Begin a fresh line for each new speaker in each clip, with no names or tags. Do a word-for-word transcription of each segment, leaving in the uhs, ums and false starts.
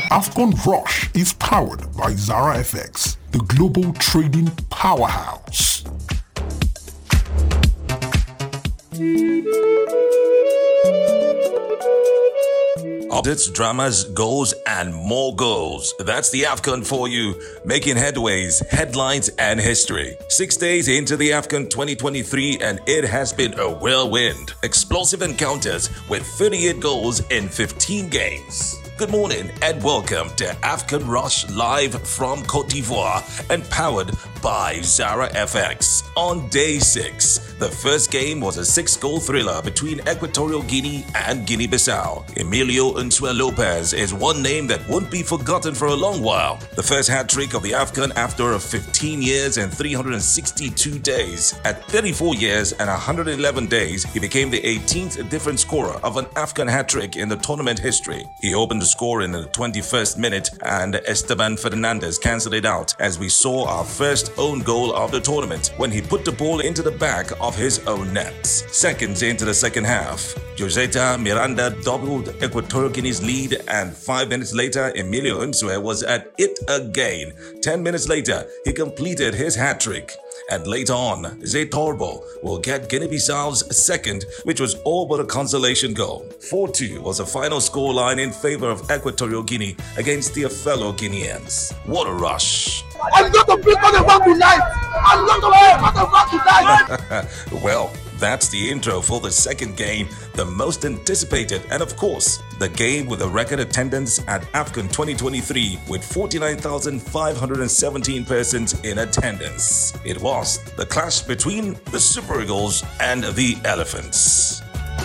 AFCON Rush is powered by Zara F X, the global trading powerhouse.
Updates, dramas, goals, and more goals. That's the AFCON for you, making headways, headlines, and history. Six days into the AFCON twenty twenty-three, and it has been a whirlwind. Explosive encounters with thirty-eight goals in fifteen games. Good morning and welcome to AFCON Rush live from Cote d'Ivoire and powered by Zara F X. On day six, the first game was a six-goal thriller between Equatorial Guinea and Guinea-Bissau. Emilio Nsue Lopez is one name that won't be forgotten for a long while. The first hat-trick of the AFCON after fifteen years and three hundred sixty-two days. At thirty-four years and one hundred eleven days, he became the eighteenth different scorer of an AFCON hat-trick in the tournament history. He opened the score in the twenty-first minute and Esteban Fernandez cancelled it out as we saw our first own goal of the tournament when he put the ball into the back of his own nets. Seconds into the second half, Joseta Miranda doubled Equatorial Guinea's lead, and five minutes later, Emilio Nsue was at it again. Ten minutes later, he completed his hat-trick. And later on, Zay Torbo will get Guinea-Bissau's second, which was all but a consolation goal. four two was the final scoreline in favor of Equatorial Guinea against their fellow Guineans. What a rush!
I'm going to beat Cote tonight! I'm going to beat Cote tonight!
Well, that's the intro for the second game, the most anticipated, and of course, the game with a record attendance at AFCON twenty twenty-three with forty-nine thousand five hundred seventeen persons in attendance. It was the clash between the Super Eagles and the Elephants.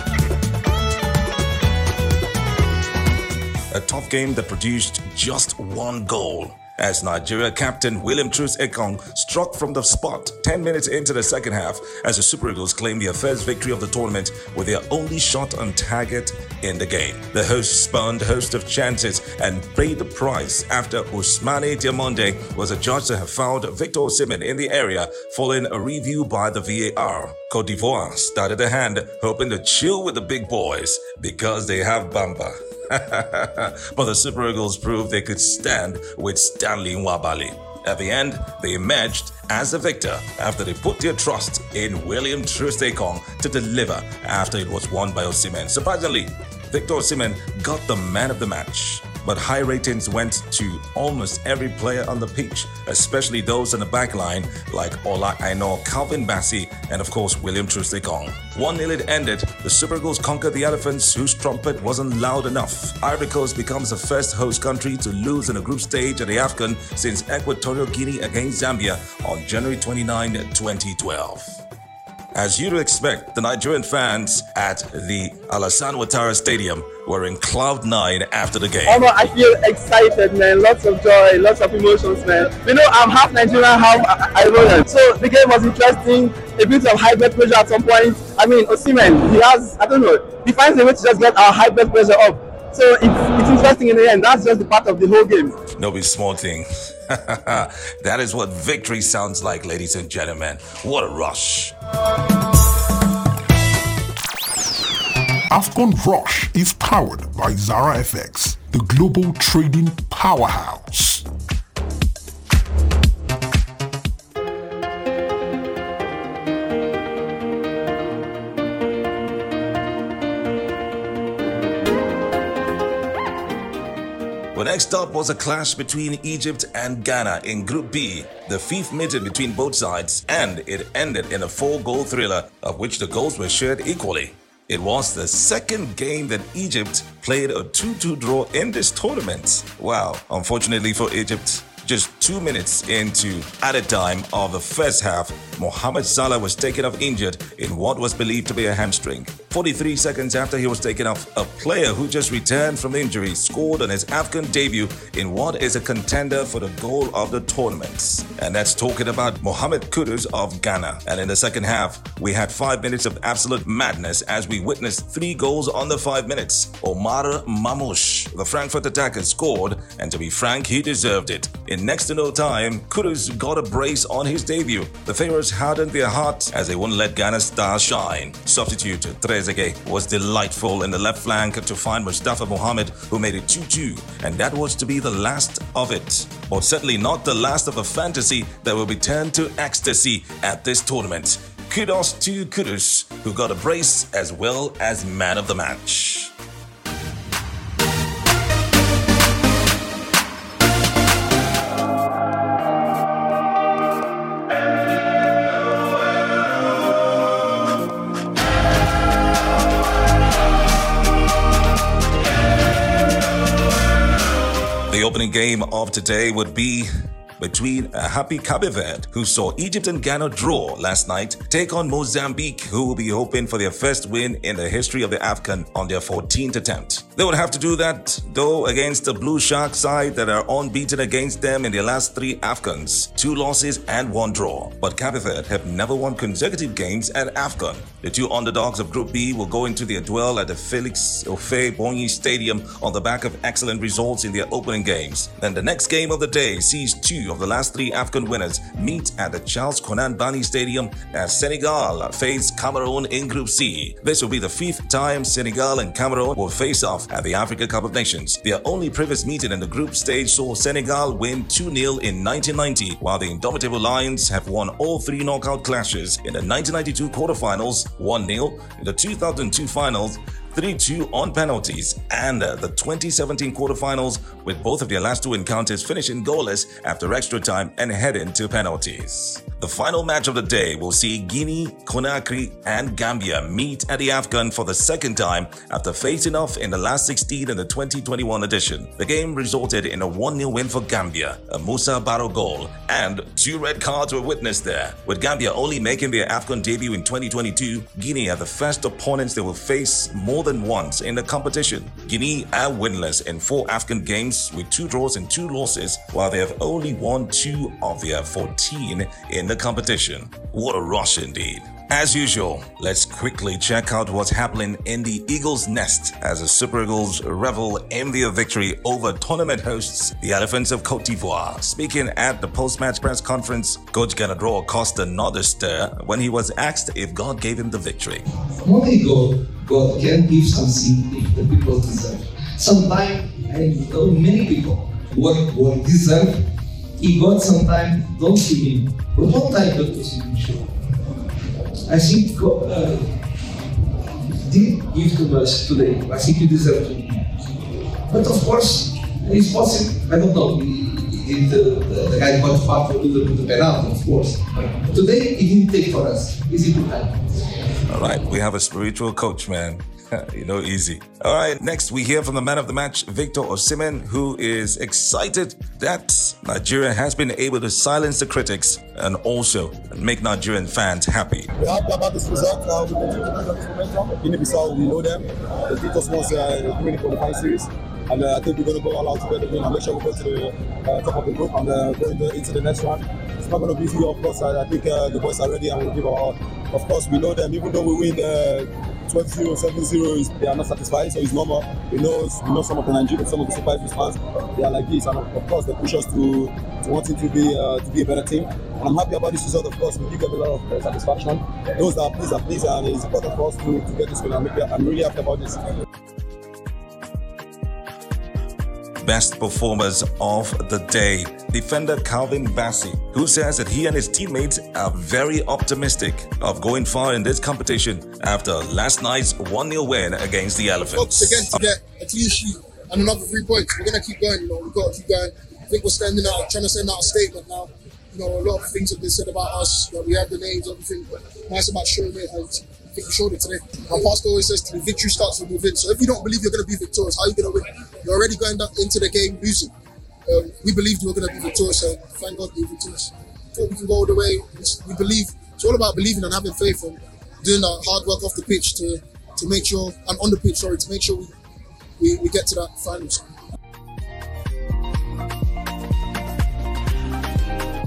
A tough game that produced just one goal, as Nigeria captain William Troost-Ekong struck from the spot ten minutes into the second half as the Super Eagles claimed their first victory of the tournament with their only shot on target in the game. The hosts spawned a host of chances and paid the price after Ousmane Diamonde was adjudged to have fouled Victor Osimhen in the area following a review by the V A R. Cote d'Ivoire started a hand, hoping to chill with the big boys because they have Bamba. But the Super Eagles proved they could stand with Stanley Nwabali. At the end, they emerged as the victor after they put their trust in William Troost-Ekong to deliver after it was won by Osimhen. Surprisingly, Victor Osimhen got the man of the match. But high ratings went to almost every player on the pitch, especially those on the back line like Ola Aina, Calvin Bassey, and of course William Troost-Ekong. one nil it ended. The Super Eagles conquered the Elephants, whose trumpet wasn't loud enough. Ivory Coast becomes the first host country to lose in a group stage at the AFCON since Equatorial Guinea against Zambia on January twenty-ninth, twenty twelve. As you'd expect, the Nigerian fans at the Alassane Ouattara Stadium were in cloud nine after the game.
Oh, I feel excited, man. Lots of joy, lots of emotions, man. You know, I'm half Nigerian, half Ivorian. So the game was interesting. A bit of high blood pressure at some point. I mean, Osimhen, he has, I don't know, he finds a way to just get our high blood pressure up. So it's, it's interesting in the end. That's just the part of the whole game.
No big small thing. That is what victory sounds like, ladies and gentlemen. What a rush.
AFCON Rush is powered by Zara F X, the global trading powerhouse.
Well, next up was a clash between Egypt and Ghana in Group B, the fifth meeting between both sides, and it ended in a four-goal thriller, of which the goals were shared equally. It was the second game that Egypt played a two two draw in this tournament. Wow, unfortunately for Egypt, just two minutes into added time of the first half, Mohamed Salah was taken off injured in what was believed to be a hamstring. forty-three seconds after he was taken off, a player who just returned from injury scored on his AFCON debut in what is a contender for the goal of the tournament. And that's talking about Mohamed Kudus of Ghana. And in the second half, we had five minutes of absolute madness as we witnessed three goals under five minutes. Omar Mamouche, the Frankfurt attacker, scored, and to be frank, he deserved it. In next to no time, Kudus got a brace on his debut. The Pharaohs hardened their heart as they wouldn't let Ghana's star shine. Substitute Trezeguet was delightful in the left flank to find Mustafa Mohamed, who made it two two, and that was to be the last of it. But certainly not the last of a fantasy that will be turned to ecstasy at this tournament. Kudos to Kudus, who got a brace as well as man of the match. The opening game of today would be between a happy Cape Verde, who saw Egypt and Ghana draw last night, take on Mozambique, who will be hoping for their first win in the history of the AFCON on their fourteenth attempt. They would have to do that, though, against the Blue Shark side that are unbeaten against them in their last three AFCONs, two losses and one draw. But Cape Verde have never won consecutive games at AFCON. The two underdogs of Group B will go into their duel at the Felix Ofe-Bonyi Stadium on the back of excellent results in their opening games. Then the next game of the day sees two of the last three AFCON winners meet at the Charles Konan Bani Stadium as Senegal face Cameroon in Group C. This will be the fifth time Senegal and Cameroon will face off at the Africa Cup of Nations. Their only previous meeting in the group stage saw Senegal win two nil in nineteen ninety, while the Indomitable Lions have won all three knockout clashes in the nineteen ninety-two quarterfinals, one nil, in the two thousand two finals, three two on penalties, and uh, the twenty seventeen quarterfinals, with both of their last two encounters finishing goalless after extra time and heading to penalties. The final match of the day will see Guinea, Conakry, and Gambia meet at the AFCON for the second time after facing off in the last sixteen in the twenty twenty-one edition. The game resulted in a one nil win for Gambia, a Musa Barrow goal, and two red cards were witnessed there. With Gambia only making their AFCON debut in twenty twenty-two, Guinea are the first opponents they will face more than once in the competition. Guinea are winless in four AFCON games with two draws and two losses, while they have only won two of their fourteen in the competition. What a rush indeed. As usual, let's quickly check out what's happening in the Eagles' nest as the Super Eagles revel in their victory over tournament hosts, the Elephants of Cote d'Ivoire. Speaking at the post-match press conference, Coach Ganadraw caused another stir when he was asked if God gave him the victory.
Only God, God can give something if the people deserve. Sometimes, I know many people what, what deserve, he God sometimes don't give him, but one time God was even sure. I think God uh, did give too much today. I think you deserve to. But of course, it's possible. I don't know if the, the, the guy got far to do the, the penalty, of course. But today, he didn't take for us. Easy to time.
All right, we have a spiritual coach, man. You know, easy. All right, next we hear from the man of the match, Victor Osimhen, who is excited that Nigeria has been able to silence the critics and also make Nigerian fans happy.
We're happy about this result. Uh, we continue to build on this momentum. Guinea-Bissau, we know them. They beat us once uh, in the qualifying series. And uh, I think we're going to go all out to get the win and make sure we go to the uh, top of the group and uh, go into, into the next round. It's not going to be easy, of course. I, I think uh, the boys are ready and we'll give our all. Of course, we know them. Even though we win uh, twelve zero, seven zero, they are not satisfied, so it's normal. We know, we know some of the Nigerians, some of the Super Eagles fans, they are like this. And of course, they push us to, to wanting to be uh, to be a better team. And I'm happy about this result, of course. We give them a lot of uh, satisfaction. Those that are pleased are pleased, and it's important for us to, to get this win. I'm, I'm really happy about this.
Best performers of the day, defender Calvin Bassey, who says that he and his teammates are very optimistic of going far in this competition after last night's one nil win against the Elephants.
Again, to get a clean sheet and another three points, we're going to keep going, you know, we've got to keep going. I think we're standing out, trying to send out a statement now. You know, a lot of things have been said about us, that we have the names, everything, but now it's about showing it, and I think we showed it today. My pastor always says to me, victory starts from within. So if you don't believe you're going to be victorious, how are you going to win? You're already going into the game losing. Um, we believed we were going to be victorious, and thank God we were victorious. Thought we can go all the way. We believe. It's all about believing and having faith and doing that hard work off the pitch to to make sure, and on the pitch, sorry, to make sure we we, we get to that finals.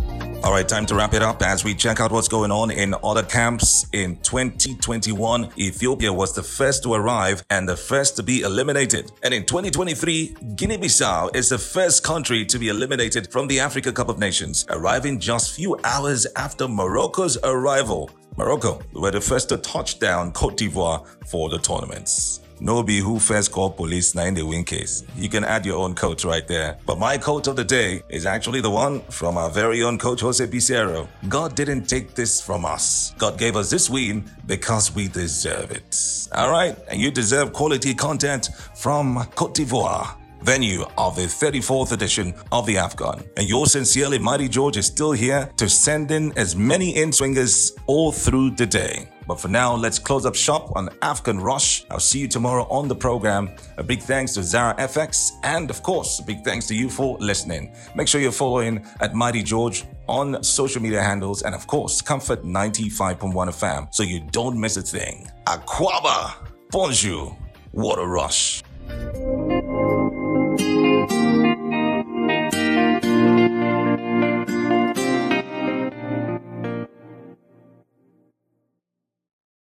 All right, time to wrap it up as we check out what's going on in other camps. In twenty twenty-one, Ethiopia was the first to arrive and the first to be eliminated. And in twenty twenty-three, Guinea-Bissau is the first country to be eliminated from the Africa Cup of Nations, arriving just few hours after Morocco's arrival. Morocco were the first to touch down Cote d'Ivoire for the tournaments. No be who first called police na in the win case. You can add your own coach right there. But my coach of the day is actually the one from our very own coach Jose Pizarro. God didn't take this from us. God gave us this win because we deserve it. All right, and you deserve quality content from Cote d'Ivoire, venue of the thirty-fourth edition of the AFCON. And yours sincerely, Mighty George, is still here to send in as many in-swingers all through the day. But for now, let's close up shop on AFCON Rush. I'll see you tomorrow on the program. A big thanks to Zara F X, and of course, a big thanks to you for listening. Make sure you're following at Mighty George on social media handles, and of course, Comfort ninety-five point one F M, so you don't miss a thing. Aquaba, bonjour, what a rush.